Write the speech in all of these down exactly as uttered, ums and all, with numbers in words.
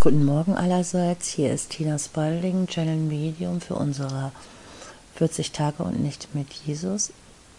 Guten Morgen allerseits, hier ist Tina Spalding, Channel Medium für unsere vierzig Tage und nicht mit Jesus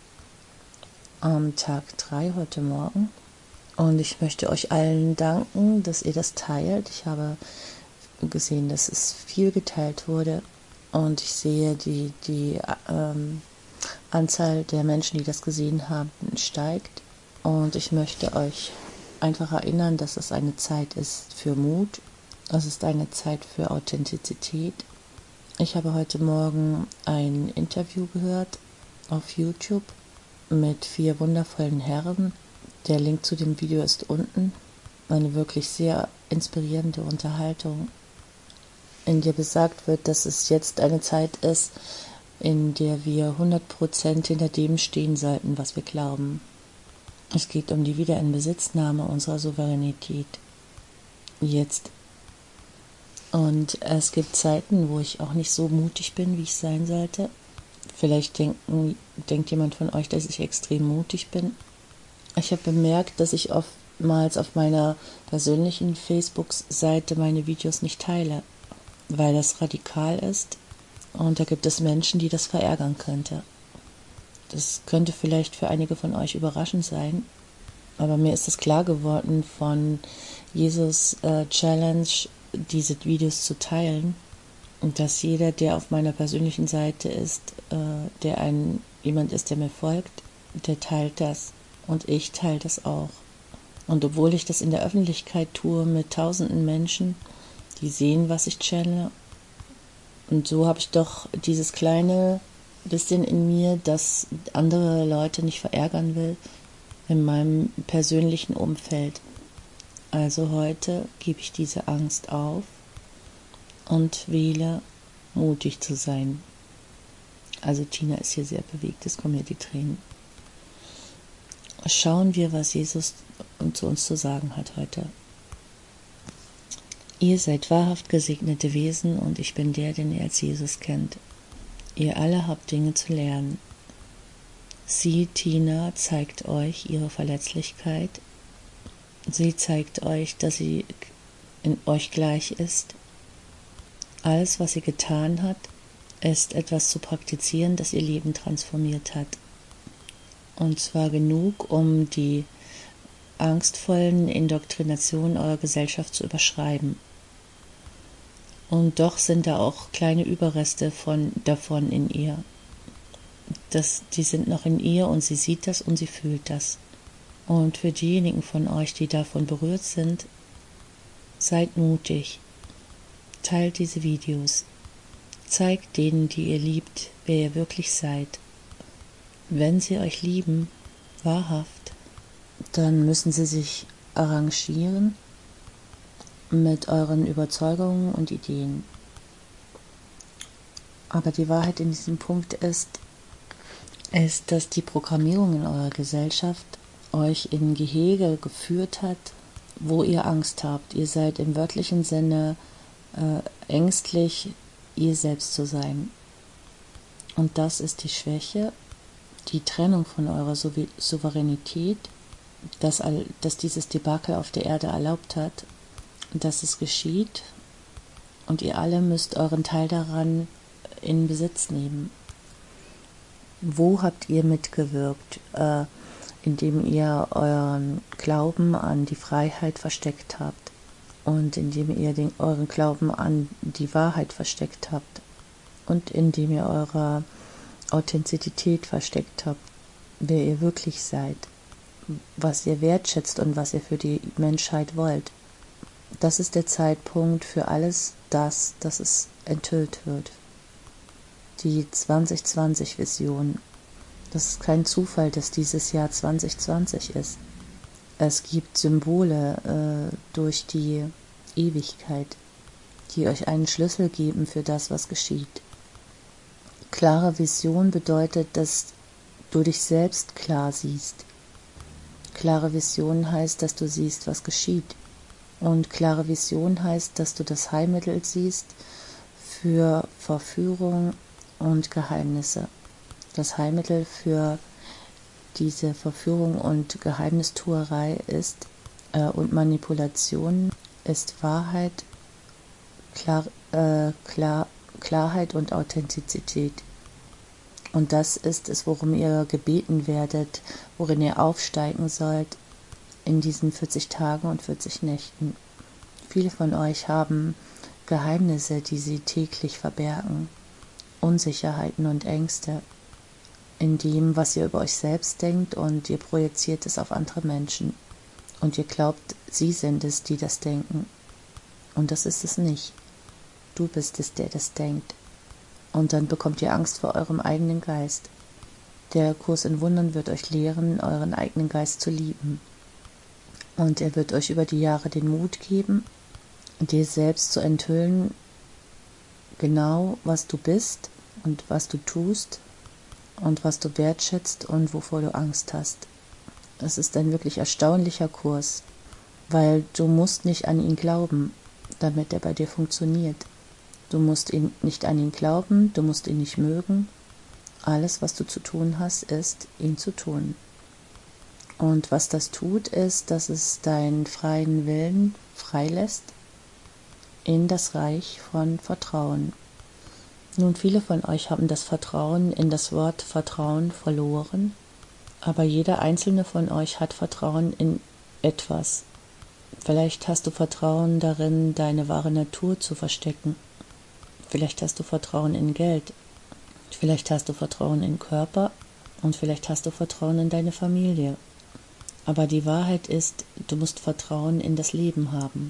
am Tag drei heute Morgen. Und ich möchte euch allen danken, dass ihr das teilt. Ich habe gesehen, dass es viel geteilt wurde und ich sehe, die, die ähm, Anzahl der Menschen, die das gesehen haben, steigt. Und ich möchte euch einfach erinnern, dass es eine Zeit ist für Mut. Es ist eine Zeit für Authentizität. Ich habe heute Morgen ein Interview gehört auf YouTube mit vier wundervollen Herren. Der Link zu dem Video ist unten. Eine wirklich sehr inspirierende Unterhaltung, in der besagt wird, dass es jetzt eine Zeit ist, in der wir hundert Prozent hinter dem stehen sollten, was wir glauben. Es geht um die Wiederinbesitznahme unserer Souveränität. Jetzt. Und es gibt Zeiten, wo ich auch nicht so mutig bin, wie ich sein sollte. Vielleicht denken, denkt jemand von euch, dass ich extrem mutig bin. Ich habe bemerkt, dass ich oftmals auf meiner persönlichen Facebook-Seite meine Videos nicht teile, weil das radikal ist. Und da gibt es Menschen, die das verärgern könnte. Das könnte vielleicht für einige von euch überraschend sein, aber mir ist es klar geworden von Jesus äh, Challenge, diese Videos zu teilen, und dass jeder, der auf meiner persönlichen Seite ist, äh, der ein jemand ist, der mir folgt, der teilt das und ich teile das auch. Und obwohl ich das in der Öffentlichkeit tue mit tausenden Menschen, die sehen, was ich channele, und so habe ich doch dieses kleine bisschen in mir, das andere Leute nicht verärgern will, in meinem persönlichen Umfeld. Also heute gebe ich diese Angst auf und wähle, mutig zu sein. Also Tina ist hier sehr bewegt, es kommen hier die Tränen. Schauen wir, was Jesus zu uns zu sagen hat heute. Ihr seid wahrhaft gesegnete Wesen und ich bin der, den ihr als Jesus kennt. Ihr alle habt Dinge zu lernen. Sie, Tina, zeigt euch ihre Verletzlichkeit. Sie zeigt euch, dass sie in euch gleich ist. Alles, was sie getan hat, ist etwas zu praktizieren, das ihr Leben transformiert hat. Und zwar genug, um die angstvollen Indoktrinationen eurer Gesellschaft zu überschreiben. Und doch sind da auch kleine Überreste von, davon in ihr. Das, die sind noch in ihr und sie sieht das und sie fühlt das. Und für diejenigen von euch, die davon berührt sind, seid mutig. Teilt diese Videos. Zeigt denen, die ihr liebt, wer ihr wirklich seid. Wenn sie euch lieben, wahrhaft, dann müssen sie sich arrangieren mit euren Überzeugungen und Ideen. Aber die Wahrheit in diesem Punkt ist, ist, dass die Programmierung in eurer Gesellschaft euch in Gehege geführt hat, wo ihr Angst habt. Ihr seid im wörtlichen Sinne äh, ängstlich, ihr selbst zu sein. Und das ist die Schwäche, die Trennung von eurer Sou- Souveränität, dass, all, dass dieses Debakel auf der Erde erlaubt hat, dass es geschieht, und ihr alle müsst euren Teil daran in Besitz nehmen. Wo habt ihr mitgewirkt, äh, indem ihr euren Glauben an die Freiheit versteckt habt und indem ihr den, euren Glauben an die Wahrheit versteckt habt und indem ihr eure Authentizität versteckt habt, wer ihr wirklich seid, was ihr wertschätzt und was ihr für die Menschheit wollt. Das ist der Zeitpunkt für alles das, dass es enthüllt wird. Die zwanzig zwanzig Vision. Das ist kein Zufall, dass dieses Jahr zwanzig zwanzig ist. Es gibt Symbole äh, durch die Ewigkeit, die euch einen Schlüssel geben für das, was geschieht. Klare Vision bedeutet, dass du dich selbst klar siehst. Klare Vision heißt, dass du siehst, was geschieht. Und klare Vision heißt, dass du das Heilmittel siehst für Verführung und Geheimnisse. Das Heilmittel für diese Verführung und Geheimnistuerei ist äh, und Manipulation ist Wahrheit Klar, äh, Klar, Klarheit und Authentizität. Und das ist es, worum ihr gebeten werdet, worin ihr aufsteigen sollt in diesen vierzig Tagen und vierzig Nächten. Viele von euch haben Geheimnisse, die sie täglich verbergen, Unsicherheiten und Ängste in dem, was ihr über euch selbst denkt, und ihr projiziert es auf andere Menschen. Und ihr glaubt, sie sind es, die das denken. Und das ist es nicht. Du bist es, der das denkt. Und dann bekommt ihr Angst vor eurem eigenen Geist. Der Kurs in Wundern wird euch lehren, euren eigenen Geist zu lieben. Und er wird euch über die Jahre den Mut geben, dir selbst zu enthüllen, genau was du bist und was du tust und was du wertschätzt und wovor du Angst hast. Es ist ein wirklich erstaunlicher Kurs, weil du musst nicht an ihn glauben, damit er bei dir funktioniert. Du musst ihn nicht an ihn glauben, du musst ihn nicht mögen. Alles, was du zu tun hast, ist, ihn zu tun. Und was das tut, ist, dass es deinen freien Willen freilässt in das Reich von Vertrauen. Nun, viele von euch haben das Vertrauen in das Wort Vertrauen verloren, aber jeder einzelne von euch hat Vertrauen in etwas. Vielleicht hast du Vertrauen darin, deine wahre Natur zu verstecken. Vielleicht hast du Vertrauen in Geld. Vielleicht hast du Vertrauen in Körper und vielleicht hast du Vertrauen in deine Familie. Aber die Wahrheit ist, du musst Vertrauen in das Leben haben.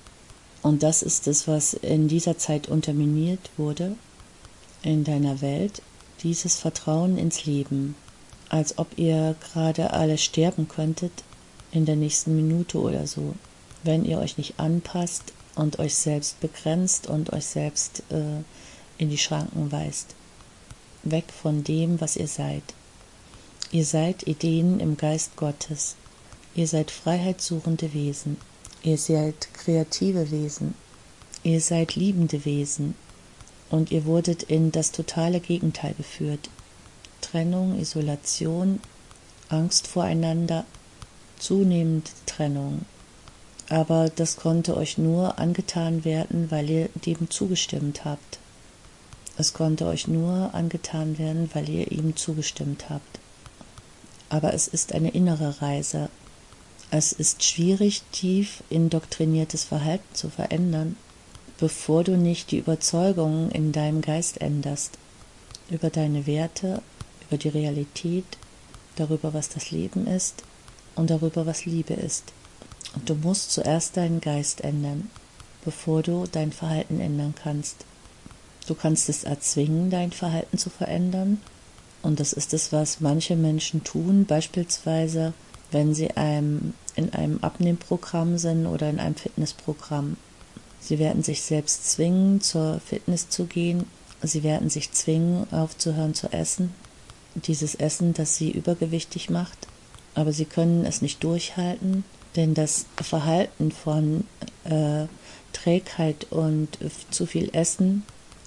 Und das ist es, was in dieser Zeit unterminiert wurde, in deiner Welt, dieses Vertrauen ins Leben. Als ob ihr gerade alle sterben könntet in der nächsten Minute oder so, wenn ihr euch nicht anpasst und euch selbst begrenzt und euch selbst äh, in die Schranken weist. Weg von dem, was ihr seid. Ihr seid Ideen im Geist Gottes. Ihr seid freiheitssuchende Wesen. Ihr seid kreative Wesen. Ihr seid liebende Wesen. Und ihr wurdet in das totale Gegenteil geführt. Trennung, Isolation, Angst voreinander, zunehmende Trennung. Aber das konnte euch nur angetan werden, weil ihr dem zugestimmt habt. Es konnte euch nur angetan werden, weil ihr ihm zugestimmt habt. Aber es ist eine innere Reise. Es ist schwierig, tief indoktriniertes Verhalten zu verändern, bevor du nicht die Überzeugungen in deinem Geist änderst. Über deine Werte, über die Realität, darüber, was das Leben ist und darüber, was Liebe ist. Und du musst zuerst deinen Geist ändern, bevor du dein Verhalten ändern kannst. Du kannst es erzwingen, dein Verhalten zu verändern. Und das ist es, was manche Menschen tun, beispielsweise, wenn sie einem, in einem Abnehmprogramm sind oder in einem Fitnessprogramm. Sie werden sich selbst zwingen, zur Fitness zu gehen. Sie werden sich zwingen, aufzuhören zu essen. Dieses Essen, das sie übergewichtig macht. Aber sie können es nicht durchhalten, denn das Verhalten von äh, Trägheit und äh, zu viel Essen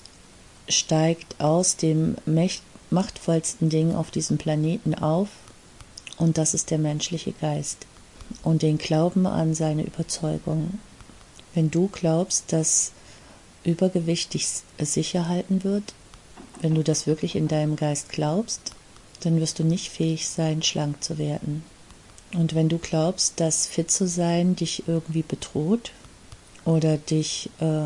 steigt aus dem mächt- machtvollsten Ding auf diesem Planeten auf, und das ist der menschliche Geist und den Glauben an seine Überzeugungen. Wenn du glaubst, dass Übergewicht dich sicher halten wird, wenn du das wirklich in deinem Geist glaubst, dann wirst du nicht fähig sein, schlank zu werden. Und wenn du glaubst, dass fit zu sein dich irgendwie bedroht oder dich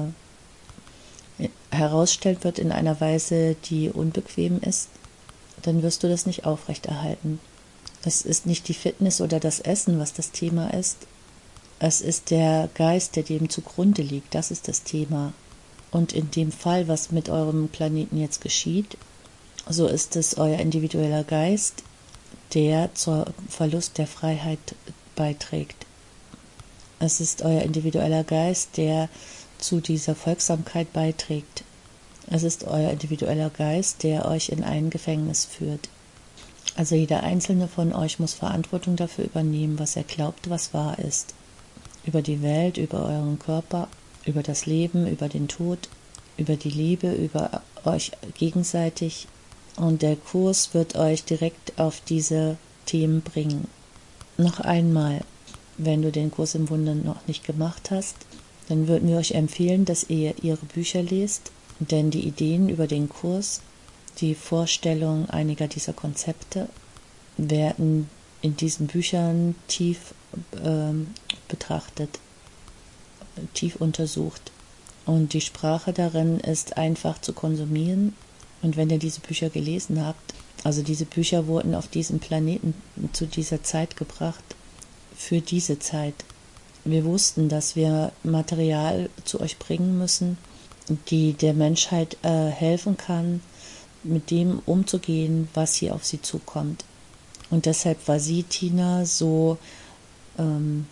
äh, herausstellt wird in einer Weise, die unbequem ist, dann wirst du das nicht aufrechterhalten. Es ist nicht die Fitness oder das Essen, was das Thema ist. Es ist der Geist, der dem zugrunde liegt. Das ist das Thema. Und in dem Fall, was mit eurem Planeten jetzt geschieht, so ist es euer individueller Geist, der zum Verlust der Freiheit beiträgt. Es ist euer individueller Geist, der zu dieser Folgsamkeit beiträgt. Es ist euer individueller Geist, der euch in ein Gefängnis führt. Also jeder einzelne von euch muss Verantwortung dafür übernehmen, was er glaubt, was wahr ist. Über die Welt, über euren Körper, über das Leben, über den Tod, über die Liebe, über euch gegenseitig. Und der Kurs wird euch direkt auf diese Themen bringen. Noch einmal, wenn du den Kurs im Wundern noch nicht gemacht hast, dann würden wir euch empfehlen, dass ihr ihre Bücher lest, denn die Ideen über den Kurs, die Vorstellung einiger dieser Konzepte werden in diesen Büchern tief ähm, betrachtet, tief untersucht. Und die Sprache darin ist einfach zu konsumieren. Und wenn ihr diese Bücher gelesen habt, also diese Bücher wurden auf diesem Planeten zu dieser Zeit gebracht, für diese Zeit. Wir wussten, dass wir Material zu euch bringen müssen, die der Menschheit äh, helfen kann, mit dem umzugehen, was hier auf sie zukommt. Und deshalb war sie, Tina, so ähm,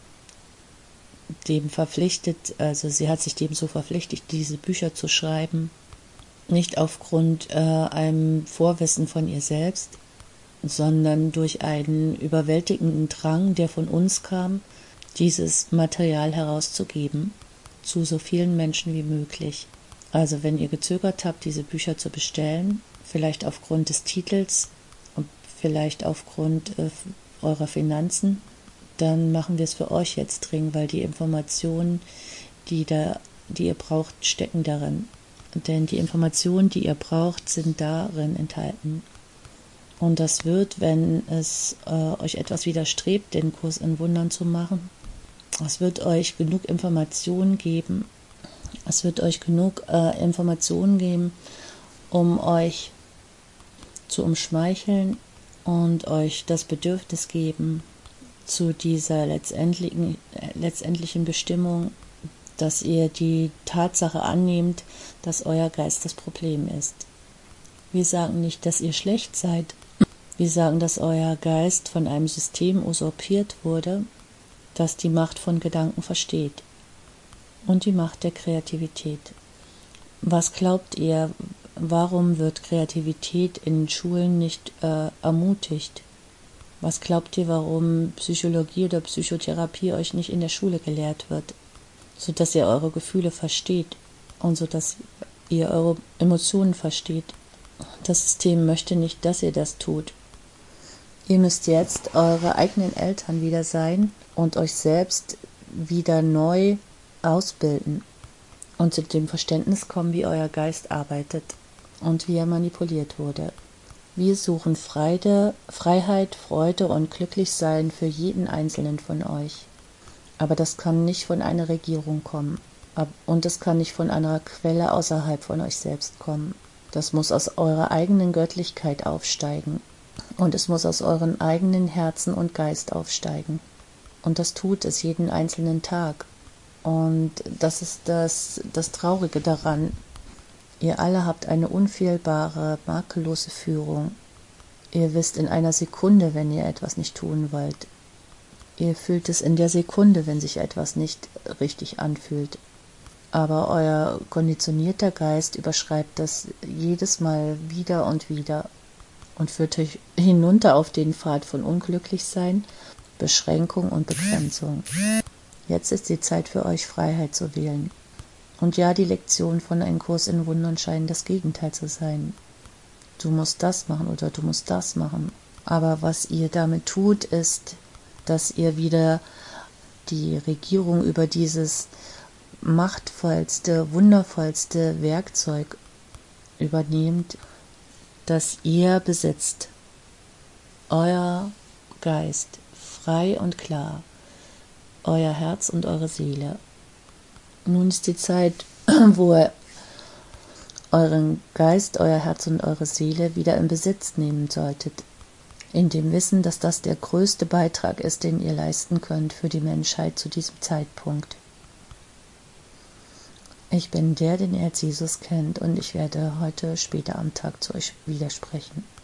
dem verpflichtet, also sie hat sich dem so verpflichtet, diese Bücher zu schreiben, nicht aufgrund äh, einem Vorwissen von ihr selbst, sondern durch einen überwältigenden Drang, der von uns kam, dieses Material herauszugeben, zu so vielen Menschen wie möglich. Also wenn ihr gezögert habt, diese Bücher zu bestellen, vielleicht aufgrund des Titels und vielleicht aufgrund äh, eurer Finanzen, dann machen wir es für euch jetzt dringend, weil die Informationen, die, da, die ihr braucht, stecken darin. Denn die Informationen, die ihr braucht, sind darin enthalten. Und das wird, wenn es äh, euch etwas widerstrebt, den Kurs in Wundern zu machen, es wird euch genug Informationen geben, es wird euch genug äh, Informationen geben, um euch zu umschmeicheln und euch das Bedürfnis geben, zu dieser letztendlichen, äh, letztendlichen Bestimmung, dass ihr die Tatsache annehmt, dass euer Geist das Problem ist. Wir sagen nicht, dass ihr schlecht seid. Wir sagen, dass euer Geist von einem System usurpiert wurde, das die Macht von Gedanken versteht und die Macht der Kreativität. Was glaubt ihr, warum wird Kreativität in Schulen nicht äh, ermutigt? Was glaubt ihr, warum Psychologie oder Psychotherapie euch nicht in der Schule gelehrt wird, sodass ihr eure Gefühle versteht und sodass ihr eure Emotionen versteht? Das System möchte nicht, dass ihr das tut. Ihr müsst jetzt eure eigenen Eltern wieder sein und euch selbst wieder neu ausbilden und zu dem Verständnis kommen, wie euer Geist arbeitet und wie er manipuliert wurde. Wir suchen Freude, Freiheit, Freude und Glücklichsein für jeden Einzelnen von euch. Aber das kann nicht von einer Regierung kommen. Und es kann nicht von einer Quelle außerhalb von euch selbst kommen. Das muss aus eurer eigenen Göttlichkeit aufsteigen. Und es muss aus euren eigenen Herzen und Geist aufsteigen. Und das tut es jeden einzelnen Tag. Und das ist das, das Traurige daran. Ihr alle habt eine unfehlbare, makellose Führung. Ihr wisst in einer Sekunde, wenn ihr etwas nicht tun wollt. Ihr fühlt es in der Sekunde, wenn sich etwas nicht richtig anfühlt. Aber euer konditionierter Geist überschreibt das jedes Mal wieder und wieder und führt euch hinunter auf den Pfad von Unglücklichsein, Beschränkung und Begrenzung. Jetzt ist die Zeit für euch, Freiheit zu wählen. Und ja, die Lektionen von einem Kurs in Wundern scheinen das Gegenteil zu sein. Du musst das machen oder du musst das machen. Aber was ihr damit tut, ist, dass ihr wieder die Regierung über dieses machtvollste, wundervollste Werkzeug übernehmt, das ihr besitzt. Euer Geist, frei und klar, euer Herz und eure Seele. Nun ist die Zeit, wo ihr euren Geist, euer Herz und eure Seele wieder in Besitz nehmen solltet, in dem Wissen, dass das der größte Beitrag ist, den ihr leisten könnt für die Menschheit zu diesem Zeitpunkt. Ich bin der, den ihr als Jesus kennt, und ich werde heute später am Tag zu euch widersprechen.